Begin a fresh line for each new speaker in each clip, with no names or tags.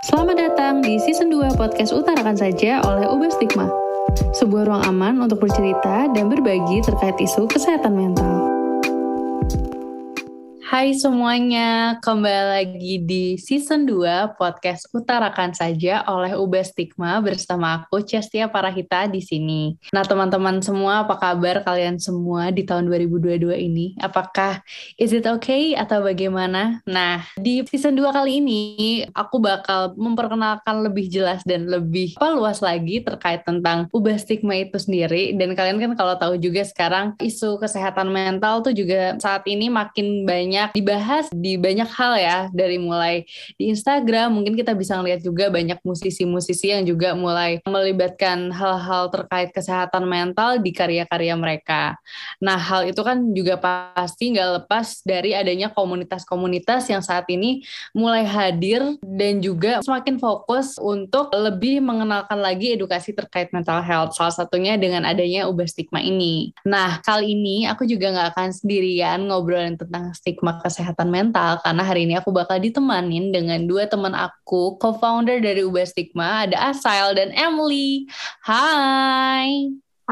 Selamat datang di season 2 podcast Utarakan Saja oleh Ubah Stigma. Sebuah ruang aman untuk bercerita dan berbagi terkait isu kesehatan mental. Hai semuanya, kembali lagi di season 2 podcast Utarakan Saja oleh Ubah Stigma bersama aku Chestia Parahita di sini. Nah, teman-teman semua, apa kabar kalian semua di tahun 2022 ini? Apakah is it okay atau bagaimana? Nah, di season 2 kali ini aku bakal memperkenalkan lebih jelas dan lebih luas lagi terkait tentang Ubah Stigma itu sendiri. Dan kalian kan kalau tahu juga sekarang isu kesehatan mental tuh juga saat ini makin banyak dibahas di banyak hal ya, dari mulai di Instagram mungkin kita bisa ngeliat juga banyak musisi-musisi yang juga mulai melibatkan hal-hal terkait kesehatan mental di karya-karya mereka. Nah, hal itu kan juga pasti nggak lepas dari adanya komunitas-komunitas yang saat ini mulai hadir dan juga semakin fokus untuk lebih mengenalkan lagi edukasi terkait mental health, salah satunya dengan adanya Ubah Stigma ini. Nah, kali ini aku juga nggak akan sendirian ngobrolin tentang stigma kesehatan mental, karena hari ini aku bakal ditemanin dengan dua teman aku, co-founder dari Ubah Stigma, ada Asael dan Emily. Hai.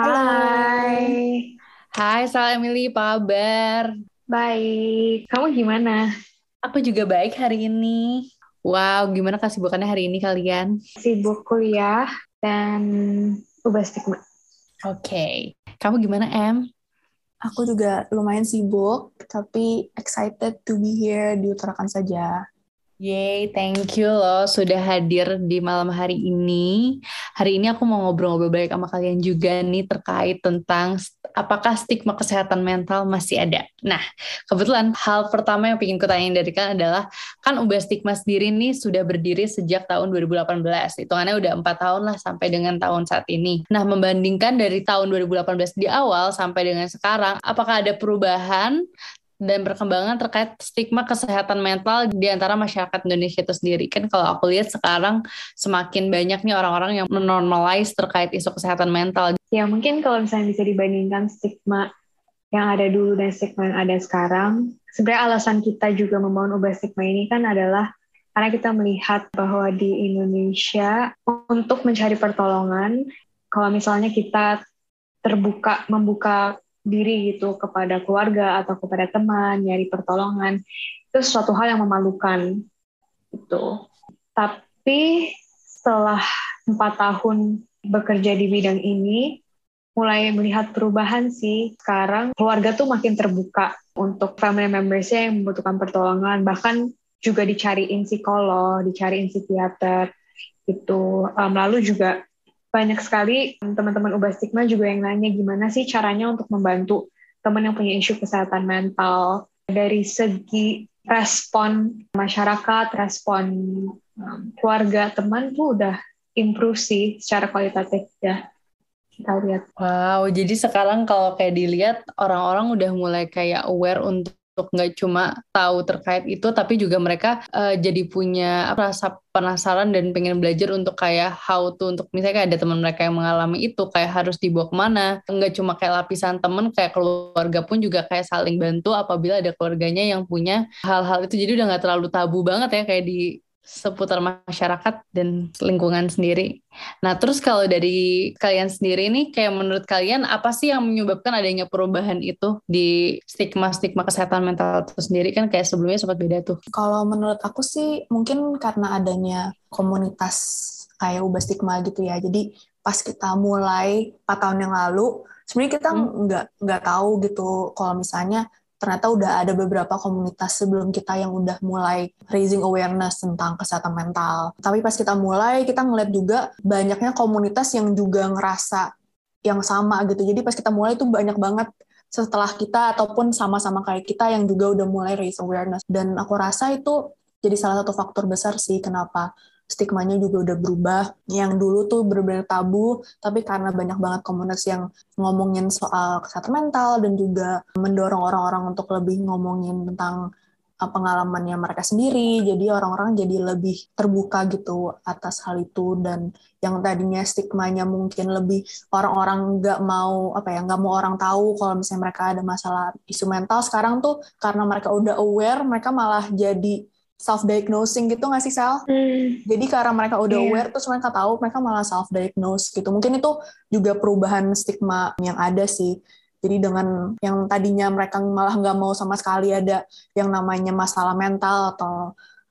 Hai.
Hai Asael, Emily, apa kabar?
Baik. Kamu gimana?
Aku juga baik hari ini. Wow, gimana kesibukannya hari ini kalian?
Sibuk kuliah dan ubah stigma.
Oke. Kamu gimana, Em?
Aku juga lumayan sibuk, tapi excited to be here di Utarakan Saja.
Yeay, thank you loh sudah hadir di malam hari ini. Hari ini aku mau ngobrol-ngobrol baik sama kalian juga nih terkait tentang apakah stigma kesehatan mental masih ada. Nah, kebetulan hal pertama yang ingin kutanyain dari kalian adalah, kan Ubah Stigma sendiri nih sudah berdiri sejak tahun 2018. Hitungannya udah 4 tahun lah sampai dengan tahun saat ini. Nah, membandingkan dari tahun 2018 di awal sampai dengan sekarang, apakah ada perubahan dan perkembangan terkait stigma kesehatan mental di antara masyarakat Indonesia itu sendiri? Kan kalau aku lihat sekarang semakin banyak nih orang-orang yang menormalize terkait isu kesehatan mental.
Ya mungkin kalau misalnya bisa dibandingkan stigma yang ada dulu dan stigma yang ada sekarang, sebenarnya alasan kita juga membangun ubah stigma ini kan adalah karena kita melihat bahwa di Indonesia untuk mencari pertolongan, kalau misalnya kita membuka diri gitu kepada keluarga atau kepada teman, nyari pertolongan, itu suatu hal yang memalukan gitu. Tapi setelah 4 tahun bekerja di bidang ini, mulai melihat perubahan sih. Sekarang keluarga tuh makin terbuka untuk family members-nya yang membutuhkan pertolongan, bahkan juga dicariin psikolog, dicariin psikiater gitu. Lalu juga banyak sekali teman-teman Ubah Stigma juga yang nanya gimana sih caranya untuk membantu teman yang punya isu kesehatan mental. Dari segi respon masyarakat, respon keluarga, teman tuh udah improve sih secara kualitatif ya. Kita lihat.
Wow, jadi sekarang kalau kayak dilihat orang-orang udah mulai kayak aware untuk nggak cuma tahu terkait itu, tapi juga mereka jadi punya rasa penasaran dan pengen belajar untuk kayak how to, untuk misalnya kayak ada teman mereka yang mengalami itu, kayak harus dibawa kemana. Nggak cuma kayak lapisan teman, kayak keluarga pun juga kayak saling bantu apabila ada keluarganya yang punya hal-hal itu. Jadi udah nggak terlalu tabu banget ya kayak di seputar masyarakat dan lingkungan sendiri. Nah, terus kalau dari kalian sendiri nih, kayak menurut kalian apa sih yang menyebabkan adanya perubahan itu di stigma-stigma kesehatan mental itu sendiri? Kan kayak sebelumnya sempat beda tuh.
Kalau menurut aku sih mungkin karena adanya komunitas kayak Ubah Stigma gitu ya. Jadi pas kita mulai 4 tahun yang lalu, sebenarnya kita nggak tahu gitu kalau misalnya ternyata udah ada beberapa komunitas sebelum kita yang udah mulai raising awareness tentang kesehatan mental. Tapi pas kita mulai, kita ngeliat juga banyaknya komunitas yang juga ngerasa yang sama gitu. Jadi pas kita mulai tuh banyak banget setelah kita ataupun sama-sama kayak kita yang juga udah mulai raise awareness. Dan aku rasa itu jadi salah satu faktor besar sih kenapa stigmanya juga udah berubah. Yang dulu tuh benar-benar tabu, tapi karena banyak banget komunitas yang ngomongin soal kesehatan mental dan juga mendorong orang-orang untuk lebih ngomongin tentang pengalamannya mereka sendiri, jadi orang-orang jadi lebih terbuka gitu atas hal itu. Dan yang tadinya stigmanya mungkin lebih orang-orang nggak mau orang tahu kalau misalnya mereka ada masalah isu mental, sekarang tuh karena mereka udah aware, mereka malah jadi self-diagnosing gitu nggak sih, Sal? Jadi karena mereka udah aware, terus mereka tahu, mereka malah self-diagnose gitu. Mungkin itu juga perubahan stigma yang ada sih. Jadi dengan yang tadinya mereka malah nggak mau sama sekali ada yang namanya masalah mental atau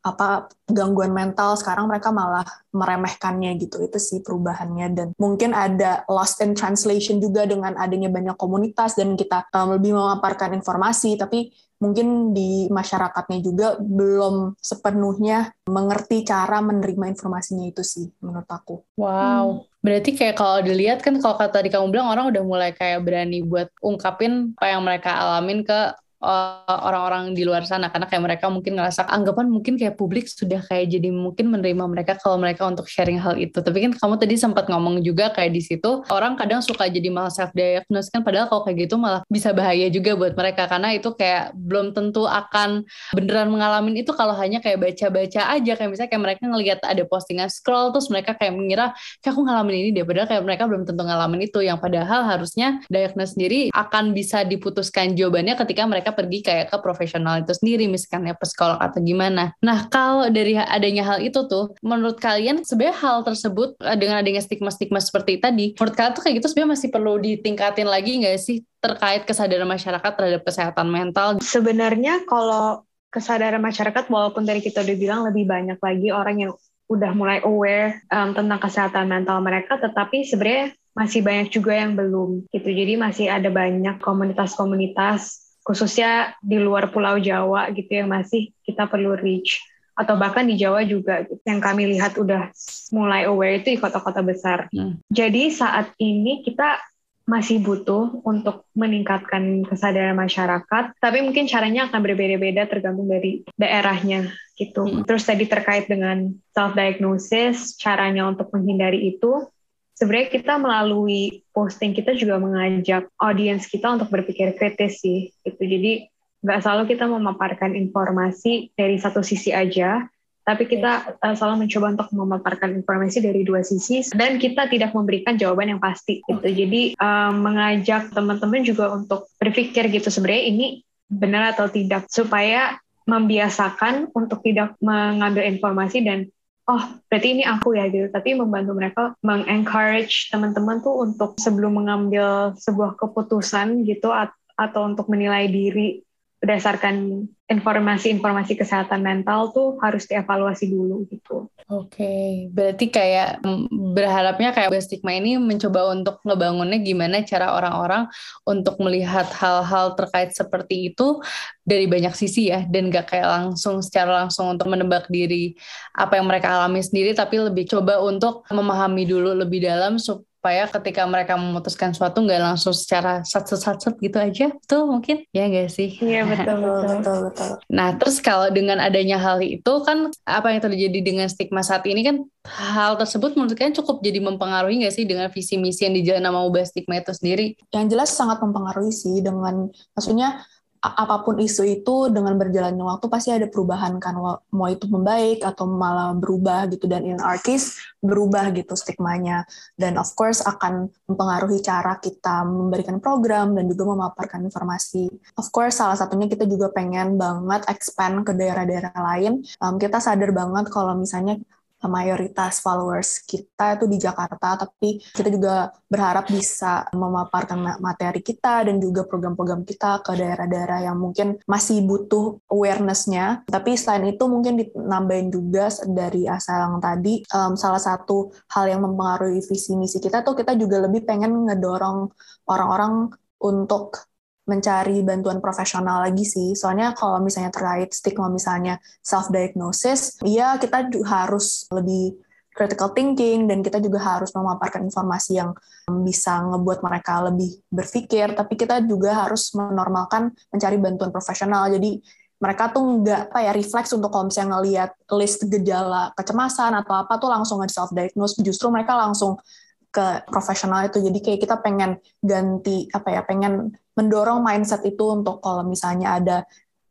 gangguan mental, sekarang mereka malah meremehkannya gitu. Itu sih perubahannya. Dan mungkin ada lost in translation juga dengan adanya banyak komunitas dan kita lebih memaparkan informasi, tapi mungkin di masyarakatnya juga belum sepenuhnya mengerti cara menerima informasinya itu sih menurut aku.
Wow, berarti kayak kalau dilihat kan kalau tadi kamu bilang orang udah mulai kayak berani buat ungkapin apa yang mereka alamin ke orang-orang di luar sana, karena kayak mereka mungkin ngerasa anggapan mungkin kayak publik sudah kayak jadi mungkin menerima mereka kalau mereka untuk sharing hal itu. Tapi kan kamu tadi sempat ngomong juga kayak di situ orang kadang suka jadi malah self diagnose kan, padahal kalau kayak gitu malah bisa bahaya juga buat mereka, karena itu kayak belum tentu akan beneran mengalami itu kalau hanya kayak baca-baca aja. Kayak misalnya kayak mereka ngelihat ada postingan scroll terus mereka kayak mengira kayak aku ngalamin ini deh, padahal kayak mereka belum tentu ngalamin itu, yang padahal harusnya diagnosis sendiri akan bisa diputuskan jawabannya ketika mereka pergi kayak ke profesional itu sendiri, misalnya psikolog atau gimana. Nah, kalau dari adanya hal itu tuh, menurut kalian sebenarnya hal tersebut dengan adanya stigma-stigma seperti tadi, menurut kalian tuh kayak gitu sebenarnya masih perlu ditingkatin lagi nggak sih terkait kesadaran masyarakat terhadap kesehatan mental?
Sebenarnya kalau kesadaran masyarakat, walaupun dari kita udah bilang lebih banyak lagi orang yang udah mulai aware tentang kesehatan mental mereka, tetapi sebenarnya masih banyak juga yang belum gitu. Jadi masih ada banyak komunitas-komunitas khususnya di luar Pulau Jawa gitu yang masih kita perlu reach, atau bahkan di Jawa juga gitu. Yang kami lihat udah mulai aware itu di kota-kota besar. Jadi saat ini kita masih butuh untuk meningkatkan kesadaran masyarakat, tapi mungkin caranya akan berbeda-beda tergantung dari daerahnya gitu. Terus tadi terkait dengan self-diagnosis, caranya untuk menghindari itu, sebenarnya kita melalui posting kita juga mengajak audiens kita untuk berpikir kritis sih gitu. Jadi nggak selalu kita memaparkan informasi dari satu sisi aja, tapi kita selalu mencoba untuk memaparkan informasi dari dua sisi, dan kita tidak memberikan jawaban yang pasti gitu. Jadi mengajak teman-teman juga untuk berpikir gitu, sebenarnya ini benar atau tidak, supaya membiasakan untuk tidak mengambil informasi dan oh berarti ini aku ya gitu, tapi membantu mereka mengencourage teman-teman tuh untuk sebelum mengambil sebuah keputusan gitu atau untuk menilai diri berdasarkan informasi-informasi kesehatan mental tuh harus dievaluasi dulu gitu.
Oke, berarti kayak berharapnya kayak stigma ini mencoba untuk ngebangunnya gimana cara orang-orang untuk melihat hal-hal terkait seperti itu dari banyak sisi ya, dan gak kayak secara langsung untuk menebak diri apa yang mereka alami sendiri, tapi lebih coba untuk memahami dulu lebih dalam supaya ketika mereka memutuskan suatu nggak langsung secara sat-sat gitu aja. Tuh mungkin ya nggak sih?
Iya betul.
Nah, terus kalau dengan adanya hal itu kan apa yang terjadi dengan stigma saat ini kan, hal tersebut menurut kalian cukup jadi mempengaruhi nggak sih dengan visi misi yang dijalan sama ubah stigma itu sendiri?
Yang jelas sangat mempengaruhi sih, dengan maksudnya apapun isu itu dengan berjalannya waktu pasti ada perubahan kan, mau itu membaik atau malah berubah gitu, dan in our case berubah gitu stigmanya, dan of course akan mempengaruhi cara kita memberikan program dan juga memaparkan informasi. Of course salah satunya kita juga pengen banget expand ke daerah-daerah lain. Kita sadar banget kalau misalnya mayoritas followers kita itu di Jakarta, tapi kita juga berharap bisa memaparkan materi kita dan juga program-program kita ke daerah-daerah yang mungkin masih butuh awareness-nya. Tapi selain itu mungkin dinambahin juga dari asal yang tadi, salah satu hal yang mempengaruhi visi misi kita tuh kita juga lebih pengen ngedorong orang-orang untuk mencari bantuan profesional lagi sih. Soalnya kalau misalnya terkait stigma misalnya self-diagnosis, ya kita harus lebih critical thinking dan kita juga harus memaparkan informasi yang bisa ngebuat mereka lebih berpikir, tapi kita juga harus menormalkan mencari bantuan profesional. Jadi mereka tuh nggak refleks untuk kalau misalnya ngelihat list gejala kecemasan atau apa tuh langsung self-diagnose, justru mereka langsung ke profesional itu. Jadi kayak kita pengen ganti pengen mendorong mindset itu untuk kalau misalnya ada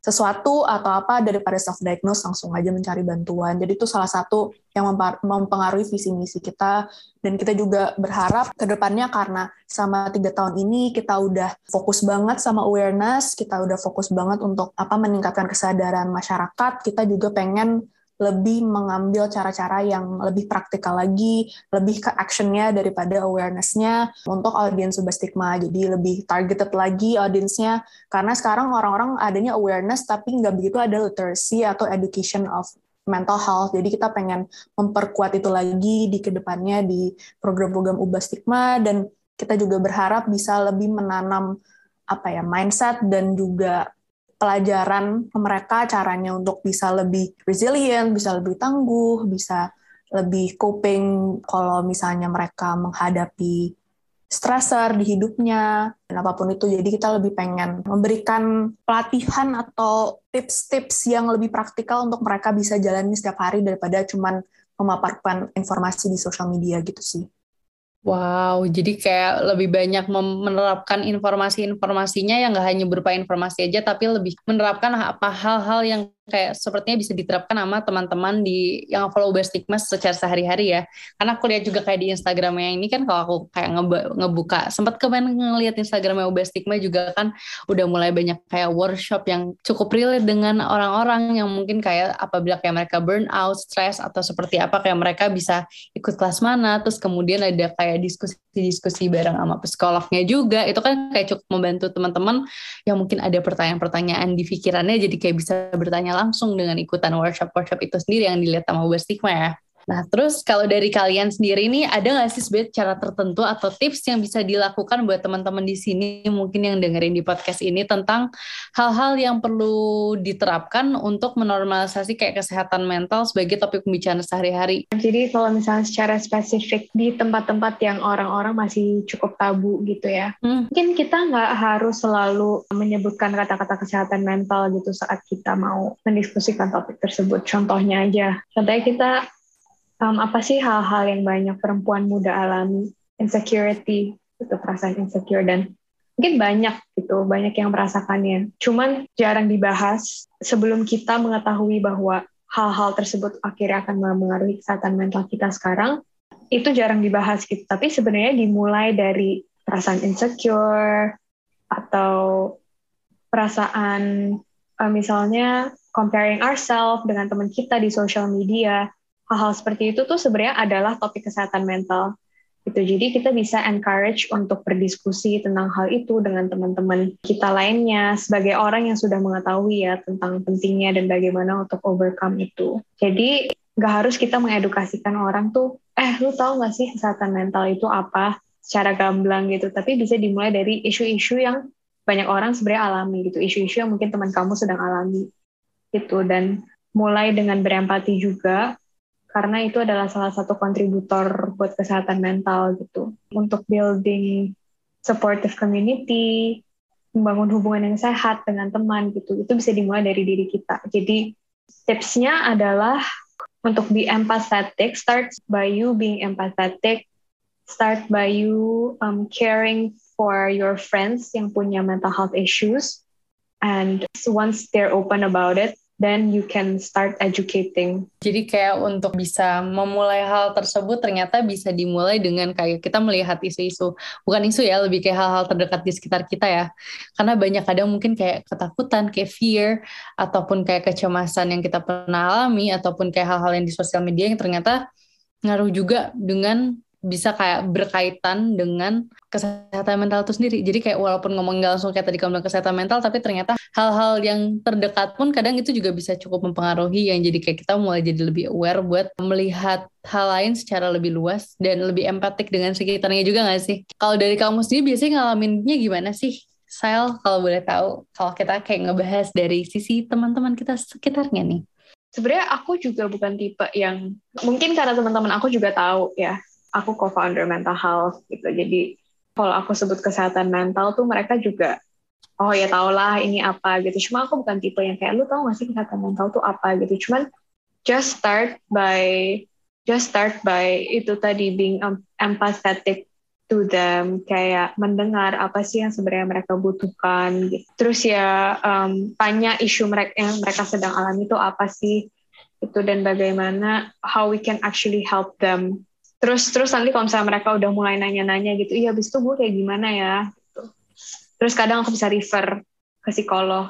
sesuatu atau apa daripada self-diagnose langsung aja mencari bantuan. Jadi itu salah satu yang mempengaruhi visi misi kita, dan kita juga berharap ke depannya karena sama 3 tahun ini kita udah fokus banget sama awareness, kita udah fokus banget untuk meningkatkan kesadaran masyarakat, kita juga pengen lebih mengambil cara-cara yang lebih praktikal lagi, lebih ke action-nya daripada awareness-nya untuk audiens Ubastigma. Jadi lebih targeted lagi audiensnya, karena sekarang orang-orang adanya awareness tapi nggak begitu ada literacy atau education of mental health. Jadi kita pengen memperkuat itu lagi di kedepannya di program-program Ubastigma, dan kita juga berharap bisa lebih menanam mindset dan juga pelajaran ke mereka caranya untuk bisa lebih resilient, bisa lebih tangguh, bisa lebih coping kalau misalnya mereka menghadapi stressor di hidupnya, dan apapun itu. Jadi kita lebih pengen memberikan pelatihan atau tips-tips yang lebih praktikal untuk mereka bisa jalani setiap hari daripada cuman memaparkan informasi di sosial media gitu sih.
Wow, jadi kayak lebih banyak menerapkan informasi-informasinya yang nggak hanya berupa informasi aja, tapi lebih menerapkan apa hal-hal yang kayak sepertinya bisa diterapkan sama teman-teman yang follow Ubastigma secara sehari-hari ya. Karena aku lihat juga kayak di Instagramnya ini kan, kalau aku kayak ngebuka, sempat kemarin ngeliat Instagramnya Ubastigma juga kan udah mulai banyak kayak workshop yang cukup relate dengan orang-orang yang mungkin kayak apabila kayak mereka burn out, stress, atau seperti apa, kayak mereka bisa ikut kelas mana, terus kemudian ada kayak diskusi-diskusi bareng sama psikolognya juga. Itu kan kayak cukup membantu teman-teman yang mungkin ada pertanyaan-pertanyaan di pikirannya, jadi kayak bisa bertanya langsung dengan ikutan workshop-workshop itu sendiri yang dilihat sama Ubastigma ya. Nah, terus kalau dari kalian sendiri ini ada nggak sih sebenarnya cara tertentu atau tips yang bisa dilakukan buat teman-teman di sini mungkin yang dengerin di podcast ini tentang hal-hal yang perlu diterapkan untuk menormalisasi kayak kesehatan mental sebagai topik pembicaraan sehari-hari?
Jadi kalau misalnya secara spesifik di tempat-tempat yang orang-orang masih cukup tabu gitu ya, mungkin kita nggak harus selalu menyebutkan kata-kata kesehatan mental gitu saat kita mau mendiskusikan topik tersebut. Contohnya kita apa sih hal-hal yang banyak perempuan muda alami, insecurity, itu perasaan insecure, dan mungkin banyak yang merasakannya. Cuman jarang dibahas sebelum kita mengetahui bahwa hal-hal tersebut akhirnya akan mempengaruhi kesehatan mental kita sekarang, itu jarang dibahas gitu. Tapi sebenarnya dimulai dari perasaan insecure, atau perasaan misalnya comparing ourselves dengan teman kita di social media. Hal-hal seperti itu tuh sebenarnya adalah topik kesehatan mental gitu. Jadi kita bisa encourage untuk berdiskusi tentang hal itu dengan teman-teman kita lainnya sebagai orang yang sudah mengetahui ya tentang pentingnya dan bagaimana untuk overcome itu. Jadi nggak harus kita mengedukasikan orang tuh, lu tahu nggak sih kesehatan mental itu apa secara gamblang gitu. Tapi bisa dimulai dari isu-isu yang banyak orang sebenarnya alami gitu, isu-isu yang mungkin teman kamu sedang alami gitu, dan mulai dengan berempati juga. Karena itu adalah salah satu kontributor buat kesehatan mental gitu. Untuk building supportive community, membangun hubungan yang sehat dengan teman gitu, itu bisa dimulai dari diri kita. Jadi tipsnya adalah untuk be empathetic, start by you being empathetic, start by you caring for your friends yang punya mental health issues, and once they're open about it, then you can start educating.
Jadi kayak untuk bisa memulai hal tersebut ternyata bisa dimulai dengan kayak kita melihat isu-isu, bukan isu ya, lebih kayak hal-hal terdekat di sekitar kita ya. Karena banyak kadang mungkin kayak ketakutan, kayak fear, ataupun kayak kecemasan yang kita pernah alami, ataupun kayak hal-hal yang di sosial media yang ternyata ngaruh juga dengan bisa kayak berkaitan dengan kesehatan mental itu sendiri. Jadi kayak walaupun ngomong nggak langsung kayak tadi kamu bilang kesehatan mental, tapi ternyata hal-hal yang terdekat pun kadang itu juga bisa cukup mempengaruhi, yang jadi kayak kita mulai jadi lebih aware buat melihat hal lain secara lebih luas dan lebih empatik dengan sekitarnya juga nggak sih? Kalau dari kamu sendiri biasanya ngalaminnya gimana sih, Sael, kalau boleh tahu, kalau kita kayak ngebahas dari sisi teman-teman kita sekitarnya nih?
Sebenarnya aku juga bukan tipe yang, mungkin karena teman-teman aku juga tahu ya, aku co-founder mental health gitu. Jadi kalau aku sebut kesehatan mental tuh mereka juga, oh ya tau lah ini apa gitu. Cuma aku bukan tipe yang kayak, lu tau gak sih kesehatan mental tuh apa gitu. Cuman just start by itu tadi, being empathetic to them, kayak mendengar apa sih yang sebenarnya mereka butuhkan gitu. Terus ya tanya isu mereka yang mereka sedang alami itu apa sih itu, dan bagaimana how we can actually help them. Terus nanti kalau misalnya mereka udah mulai nanya-nanya gitu, iya habis itu gue kayak gimana ya gitu. Terus kadang aku bisa refer ke psikolog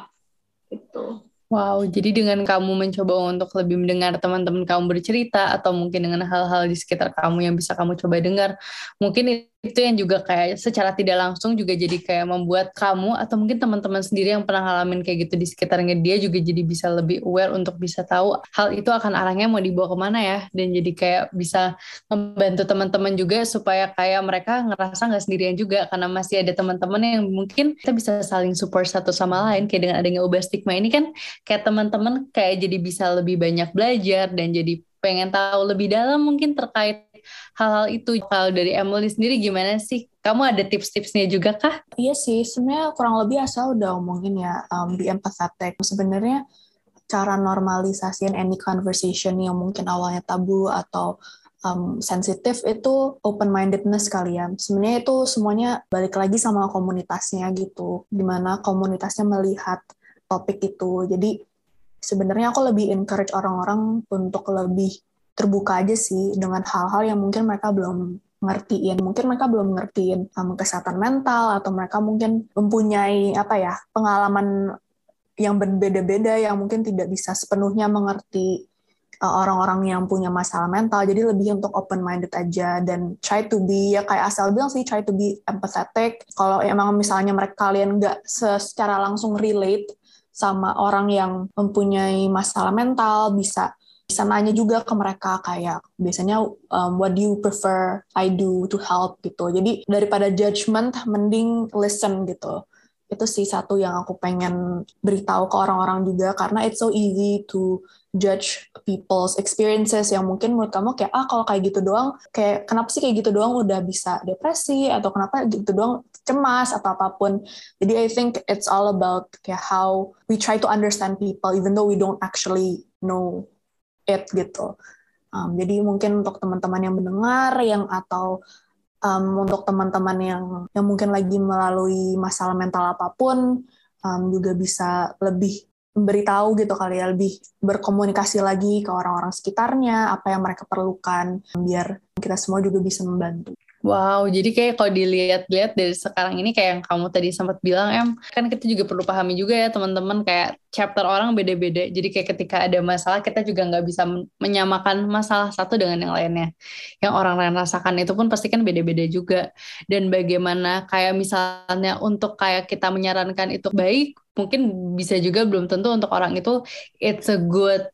gitu.
Wow, jadi dengan kamu mencoba untuk lebih mendengar teman-teman kamu bercerita, atau mungkin dengan hal-hal di sekitar kamu yang bisa kamu coba dengar, mungkin itu yang juga kayak secara tidak langsung juga jadi kayak membuat kamu atau mungkin teman-teman sendiri yang pernah ngalamin kayak gitu di sekitarnya dia juga jadi bisa lebih aware untuk bisa tahu hal itu akan arahnya mau dibawa kemana ya, dan jadi kayak bisa membantu teman-teman juga supaya kayak mereka ngerasa nggak sendirian juga, karena masih ada teman-teman yang mungkin kita bisa saling support satu sama lain. Kayak dengan adanya ubah stigma ini kan kayak teman-teman kayak jadi bisa lebih banyak belajar dan jadi pengen tahu lebih dalam mungkin terkait hal-hal itu. Kalau dari Emily sendiri gimana sih? Kamu ada tips-tipsnya juga kah?
Iya sih, sebenarnya kurang lebih asal udah omongin ya, be empathetic. Sebenarnya cara normalisasiin any conversation yang mungkin awalnya tabu atau sensitif itu open-mindedness kali ya. Sebenarnya itu semuanya balik lagi sama komunitasnya gitu, dimana komunitasnya melihat topik itu. Jadi sebenarnya aku lebih encourage orang-orang untuk lebih terbuka aja sih dengan hal-hal yang mungkin mereka belum ngertiin. Mungkin mereka belum ngertiin kesehatan mental, atau mereka mungkin mempunyai pengalaman yang berbeda-beda yang mungkin tidak bisa sepenuhnya mengerti orang-orang yang punya masalah mental. Jadi lebih untuk open-minded aja dan try to be, ya kayak Asal bilang sih, try to be empathetic. Kalau emang misalnya kalian nggak secara langsung relate sama orang yang mempunyai masalah mental, bisa nanya juga ke mereka kayak biasanya what do you prefer I do to help gitu. Jadi daripada judgment, mending listen gitu. Itu sih satu yang aku pengen beritahu ke orang-orang juga, karena it's so easy to judge people's experiences yang mungkin menurut kamu kayak kalau kayak gitu doang, kayak kenapa sih kayak gitu doang udah bisa depresi, atau kenapa gitu doang cemas atau apapun. Jadi I think it's all about kayak how we try to understand people even though we don't actually know it gitu. Jadi mungkin untuk teman-teman yang mendengar atau untuk teman-teman yang mungkin lagi melalui masalah mental apapun, juga bisa lebih memberitahu gitu kali ya, lebih berkomunikasi lagi ke orang-orang sekitarnya, apa yang mereka perlukan, biar kita semua juga bisa membantu.
Wow, jadi kayak kalau dilihat-lihat dari sekarang ini kayak yang kamu tadi sempat bilang, kan kita juga perlu pahami juga ya teman-teman, kayak chapter orang beda-beda. Jadi kayak ketika ada masalah, kita juga nggak bisa menyamakan masalah satu dengan yang lainnya. Yang orang lain rasakan itu pun pasti kan beda-beda juga. Dan bagaimana kayak misalnya untuk kayak kita menyarankan itu baik, mungkin bisa juga belum tentu untuk orang itu it's a good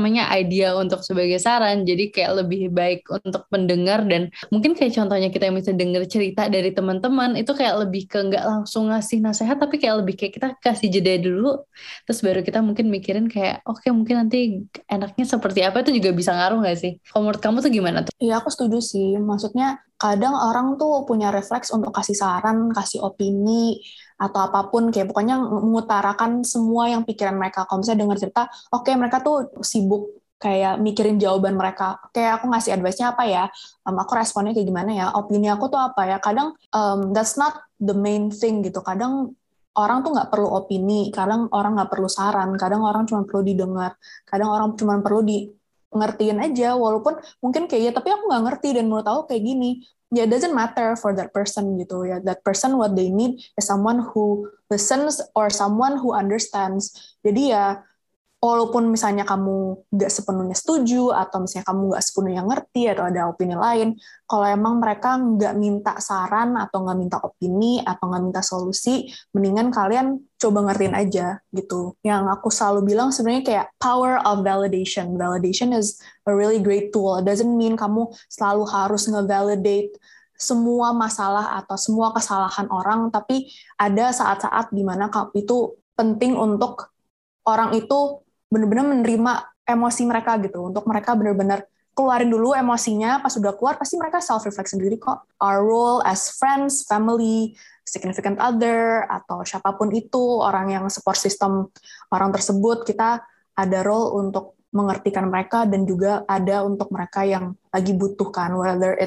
idea untuk sebagai saran. Jadi kayak lebih baik untuk pendengar, dan mungkin kayak contohnya kita yang bisa dengar cerita dari teman-teman itu kayak lebih ke nggak langsung ngasih nasihat, tapi kayak lebih kayak kita kasih jeda dulu, terus baru kita mungkin mikirin kayak oke, mungkin nanti enaknya seperti apa. Itu juga bisa ngaruh nggak sih? Kalau menurut kamu tuh gimana tuh?
Iya, aku setuju sih. Maksudnya kadang orang tuh punya refleks untuk kasih saran, kasih opini, atau apapun, kayak pokoknya mengutarakan semua yang pikiran mereka. Kalau misalnya dengar cerita, oke, mereka tuh sibuk kayak mikirin jawaban mereka. Kayak aku ngasih advice-nya apa ya? Aku responnya kayak gimana ya? Opini aku tuh apa ya? Kadang that's not the main thing gitu. Kadang orang tuh nggak perlu opini, kadang orang nggak perlu saran, kadang orang cuma perlu didengar, kadang orang cuma perlu ngertiin aja, walaupun mungkin kayak ya tapi aku nggak ngerti dan menurut aku kayak gini, ya it doesn't matter for that person gitu ya. That person what they need is someone who listens or someone who understands. Jadi ya walaupun misalnya kamu nggak sepenuhnya setuju, atau misalnya kamu nggak sepenuhnya ngerti, atau ada opini lain, kalau emang mereka nggak minta saran, atau nggak minta opini, atau nggak minta solusi, mendingan kalian coba ngertiin aja, gitu. Yang aku selalu bilang sebenarnya kayak power of validation. Validation is a really great tool. It doesn't mean kamu selalu harus nge-validate semua masalah atau semua kesalahan orang, tapi ada saat-saat di mana itu penting untuk orang itu benar-benar menerima emosi mereka gitu, untuk mereka benar-benar keluarin dulu emosinya. Pas udah keluar pasti mereka self-reflect sendiri kok. Our role as friends, family, significant other, atau siapapun itu orang yang support system orang tersebut, kita ada role untuk mengertikan mereka, dan juga ada untuk mereka yang lagi butuhkan, whether it's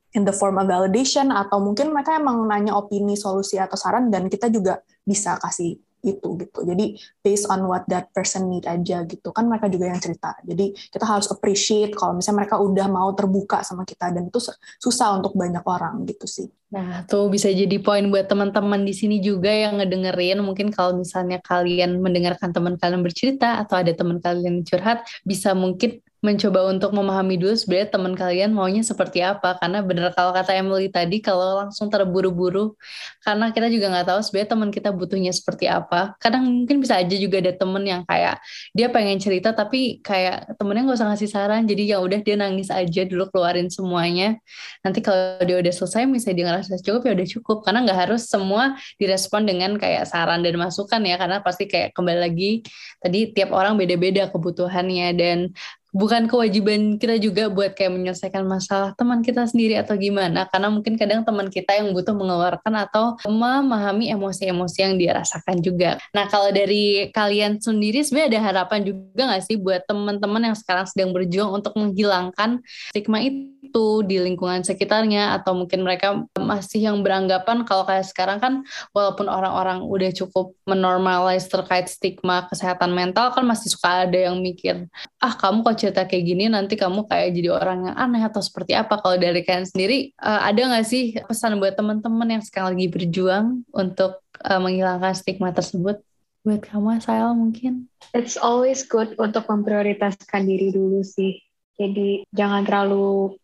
in the form of validation, atau mungkin mereka emang nanya opini, solusi, atau saran, dan kita juga bisa kasih itu gitu. Jadi based on what that person need aja gitu. Kan mereka juga yang cerita. Jadi kita harus appreciate kalau misalnya mereka udah mau terbuka sama kita, dan itu susah untuk banyak orang gitu sih.
Nah, tuh bisa jadi poin buat teman-teman di sini juga yang ngedengerin. Mungkin kalau misalnya kalian mendengarkan teman kalian bercerita atau ada teman kalian curhat, bisa mungkin mencoba untuk memahami dulu sebenarnya teman kalian maunya seperti apa. Karena bener kalau kata Emily tadi, kalau langsung terburu-buru, karena kita juga nggak tahu sebenarnya teman kita butuhnya seperti apa. Kadang mungkin bisa aja juga ada temen yang kayak dia pengen cerita tapi kayak temennya nggak usah ngasih saran, jadi ya udah dia nangis aja dulu, keluarin semuanya. Nanti kalau dia udah selesai, misalnya dia ngerasa cukup, ya udah cukup. Karena nggak harus semua direspon dengan kayak saran dan masukan ya, karena pasti kayak kembali lagi tadi tiap orang beda-beda kebutuhannya, dan bukan kewajiban kita juga buat kayak menyelesaikan masalah teman kita sendiri atau gimana, karena mungkin kadang teman kita yang butuh mengeluarkan atau memahami emosi-emosi yang dia rasakan juga. Nah, kalau dari kalian sendiri sebenarnya ada harapan juga nggak sih buat teman-teman yang sekarang sedang berjuang untuk menghilangkan stigma itu di lingkungan sekitarnya, atau mungkin mereka masih yang beranggapan kalau kayak sekarang kan walaupun orang-orang udah cukup menormalize terkait stigma kesehatan mental, kan masih suka ada yang mikir, kamu kok cerita kayak gini nanti kamu kayak jadi orang yang aneh atau seperti apa. Kalau dari kalian sendiri, ada nggak sih pesan buat teman-teman yang sekarang lagi berjuang untuk menghilangkan stigma tersebut? Buat kamu, Sael, mungkin?
It's always good untuk memprioritaskan diri dulu sih. Jadi jangan terlalu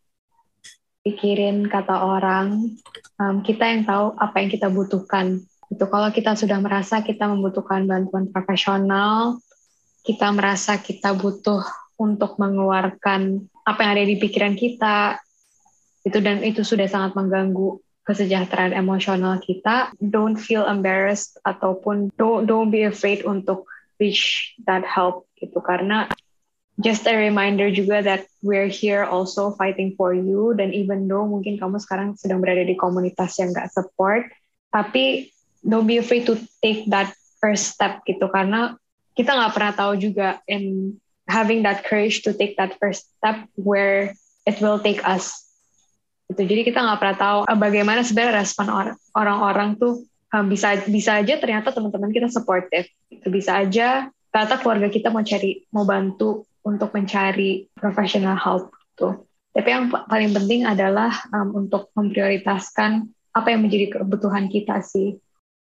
pikirin kata orang. Kita yang tahu apa yang kita butuhkan. Itu kalau kita sudah merasa kita membutuhkan bantuan profesional, kita merasa kita butuh untuk mengeluarkan apa yang ada di pikiran kita, dan itu sudah sangat mengganggu kesejahteraan emosional kita, don't feel embarrassed ataupun don't be afraid untuk reach that help gitu, karena just a reminder juga that we're here also fighting for you. Dan even though mungkin kamu sekarang sedang berada di komunitas yang gak support, tapi don't be afraid to take that first step gitu, karena kita gak pernah tahu juga in having that courage to take that first step where it will take us. Gitu. Jadi kita nggak pernah tahu bagaimana sebenarnya respon orang-orang tuh, bisa aja ternyata teman-teman kita supportive. Itu bisa aja ternyata keluarga kita mau bantu untuk mencari professional help gitu. Tapi yang paling penting adalah untuk memprioritaskan apa yang menjadi kebutuhan kita sih.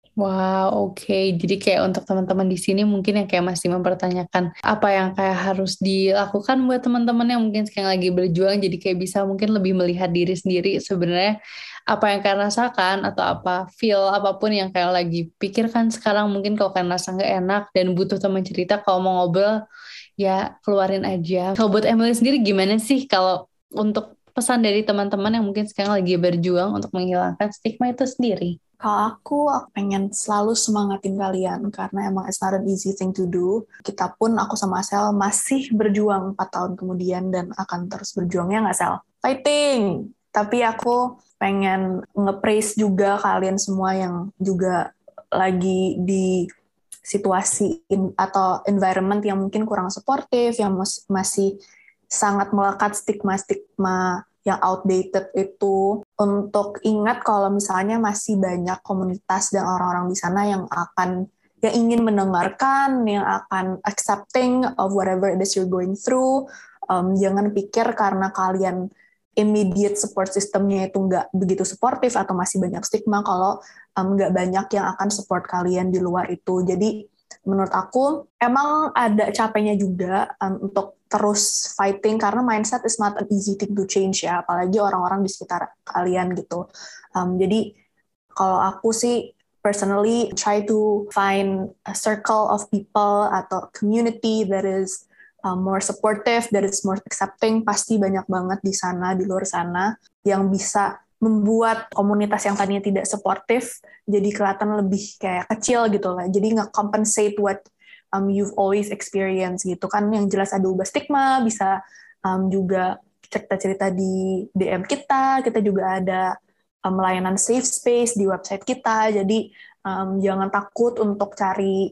Wow, oke. Jadi kayak untuk teman-teman di sini mungkin yang kayak masih mempertanyakan apa yang kayak harus dilakukan buat teman-teman yang mungkin sekarang lagi berjuang, jadi kayak bisa mungkin lebih melihat diri sendiri sebenarnya apa yang kalian rasakan atau apa feel apapun yang kalian lagi pikirkan sekarang. Mungkin kalau kalian rasa nggak enak dan butuh teman cerita, kalau mau ngobrol ya keluarin aja. Kalau buat Emily sendiri gimana sih kalau untuk pesan dari teman-teman yang mungkin sekarang lagi berjuang untuk menghilangkan stigma itu sendiri?
Kalau aku pengen selalu semangatin kalian, karena emang it's not an easy thing to do. Kita pun, aku sama Sel, masih berjuang 4 tahun kemudian dan akan terus berjuang, ya nggak, Sel? Fighting! Tapi aku pengen nge-praise juga kalian semua yang juga lagi di situasi atau environment yang mungkin kurang suportif, yang masih sangat melekat stigma-stigma yang outdated itu, untuk ingat kalau misalnya masih banyak komunitas dan orang-orang di sana yang ingin mendengarkan, yang akan accepting of whatever it is you're going through. Jangan pikir karena kalian immediate support systemnya itu nggak begitu supportive atau masih banyak stigma, kalau nggak banyak yang akan support kalian di luar itu. Jadi menurut aku emang ada capeknya juga untuk terus fighting, karena mindset is not an easy thing to change ya, apalagi orang-orang di sekitar kalian gitu. Jadi kalau aku sih personally try to find a circle of people atau community that is more supportive, that is more accepting. Pasti banyak banget di sana, di luar sana, yang bisa membuat komunitas yang tadinya tidak supportive jadi kelihatan lebih kayak kecil gitu lah. Jadi nge-compensate what you've always experienced gitu kan. Yang jelas ada ubah stigma, bisa juga cerita-cerita di DM kita juga ada layanan safe space di website kita. Jadi jangan takut untuk cari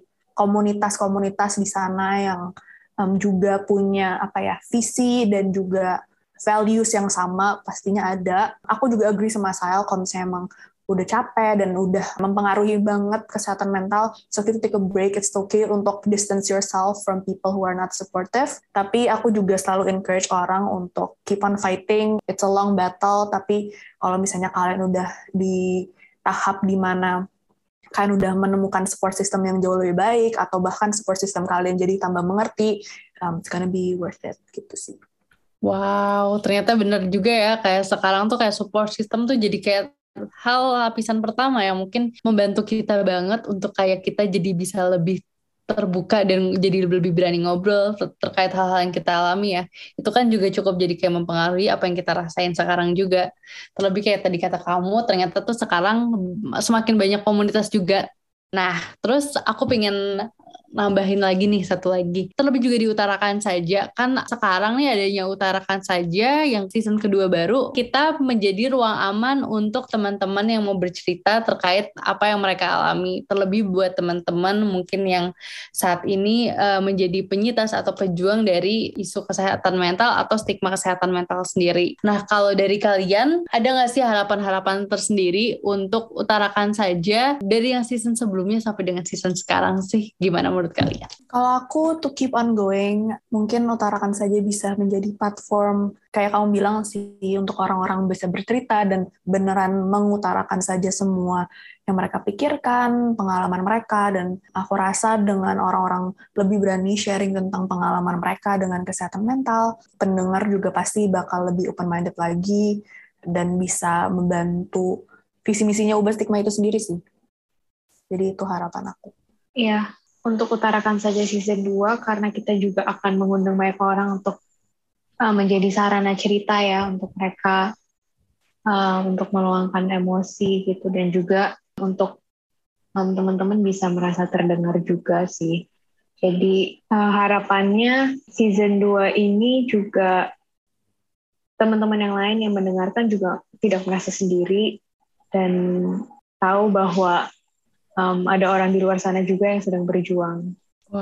komunitas-komunitas di sana yang juga punya visi dan juga values yang sama pastinya ada. Aku juga agree sama Sael kalau misalnya emang udah capek dan udah mempengaruhi banget kesehatan mental, so kita take a break. It's okay untuk distance yourself from people who are not supportive. Tapi aku juga selalu encourage orang untuk keep on fighting. It's a long battle, tapi kalau misalnya kalian udah di tahap dimana kalian udah menemukan support system yang jauh lebih baik, atau bahkan support system kalian jadi tambah mengerti, it's gonna be worth it, gitu sih.
Wow, ternyata bener juga ya, kayak sekarang tuh kayak support system tuh jadi kayak hal lapisan pertama yang mungkin membantu kita banget untuk kayak kita jadi bisa lebih terbuka dan jadi lebih berani ngobrol terkait hal-hal yang kita alami ya. Itu kan juga cukup jadi kayak mempengaruhi apa yang kita rasain sekarang juga. Terlebih kayak tadi kata kamu, ternyata tuh sekarang semakin banyak komunitas juga. Nah, terus aku pengen nambahin lagi nih satu lagi. Terlebih juga diutarakan saja. Kan sekarang nih adanya utarakan saja yang season kedua baru. Kita menjadi ruang aman untuk teman-teman yang mau bercerita terkait apa yang mereka alami. Terlebih buat teman-teman mungkin yang saat ini menjadi penyintas atau pejuang dari isu kesehatan mental atau stigma kesehatan mental sendiri. Nah, kalau dari kalian, ada nggak sih harapan-harapan tersendiri untuk utarakan saja dari yang season sebelumnya sampai dengan season sekarang sih? Gimana menurut kalian?
Kalau aku to keep on going, mungkin utarakan saja bisa menjadi platform kayak kamu bilang sih, untuk orang-orang bisa bercerita dan beneran mengutarakan saja semua yang mereka pikirkan, pengalaman mereka, dan aku rasa dengan orang-orang lebih berani sharing tentang pengalaman mereka dengan kesehatan mental, pendengar juga pasti bakal lebih open-minded lagi dan bisa membantu visi misinya Ubah Stigma itu sendiri sih. Jadi itu harapan aku.
Iya, untuk utarakan saja season 2, karena kita juga akan mengundang banyak orang untuk menjadi sarana cerita ya, untuk mereka untuk meluangkan emosi gitu, dan juga untuk teman-teman bisa merasa terdengar juga sih. Jadi harapannya season 2 ini juga teman-teman yang lain yang mendengarkan juga tidak merasa sendiri dan tahu bahwa ada orang di luar sana juga yang sedang berjuang.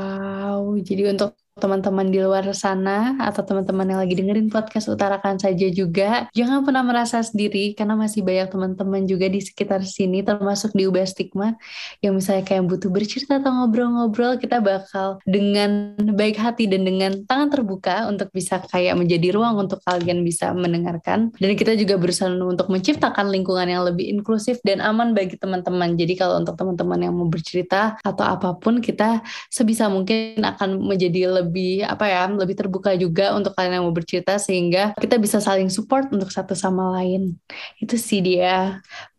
Wow, jadi untuk teman-teman di luar sana atau teman-teman yang lagi dengerin podcast Utarakan saja juga, jangan pernah merasa sendiri karena masih banyak teman-teman juga di sekitar sini, termasuk di Ubah Stigma yang misalnya kayak butuh bercerita atau ngobrol-ngobrol, kita bakal dengan baik hati dan dengan tangan terbuka untuk bisa kayak menjadi ruang untuk kalian bisa mendengarkan. Dan kita juga berusaha untuk menciptakan lingkungan yang lebih inklusif dan aman bagi teman-teman. Jadi kalau untuk teman-teman yang mau bercerita atau apapun, kita sebisa mungkin akan menjadi lebih lebih terbuka juga untuk kalian yang mau bercerita sehingga kita bisa saling support untuk satu sama lain. Itu sih dia.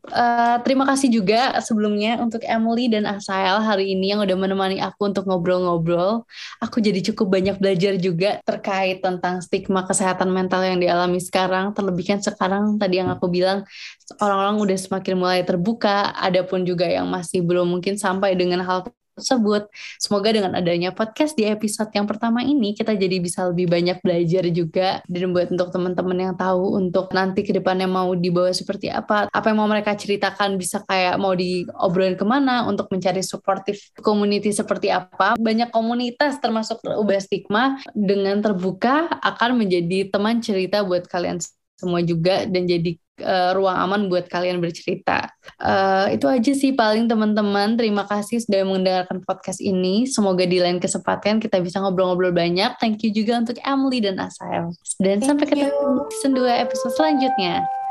Terima kasih juga sebelumnya untuk Emily dan Asael hari ini yang udah menemani aku untuk ngobrol-ngobrol. Aku jadi cukup banyak belajar juga terkait tentang stigma kesehatan mental yang dialami sekarang. Terlebih kan sekarang tadi yang aku bilang orang-orang udah semakin mulai terbuka, ada pun juga yang masih belum mungkin sampai dengan hal tersebut. Semoga dengan adanya podcast di episode yang pertama ini kita jadi bisa lebih banyak belajar juga, dan buat untuk teman-teman yang tahu untuk nanti ke depannya mau dibawa seperti apa yang mau mereka ceritakan bisa kayak mau diobrolin kemana untuk mencari supportive community seperti apa. Banyak komunitas termasuk Ubah Stigma dengan terbuka akan menjadi teman cerita buat kalian semua juga dan jadi ruang aman buat kalian bercerita. Itu aja sih paling teman-teman. Terima kasih sudah mendengarkan podcast ini. Semoga di lain kesempatan kita bisa ngobrol-ngobrol banyak. Thank you juga untuk Emily dan Asael. Dan sampai ketemu di season 2 episode selanjutnya.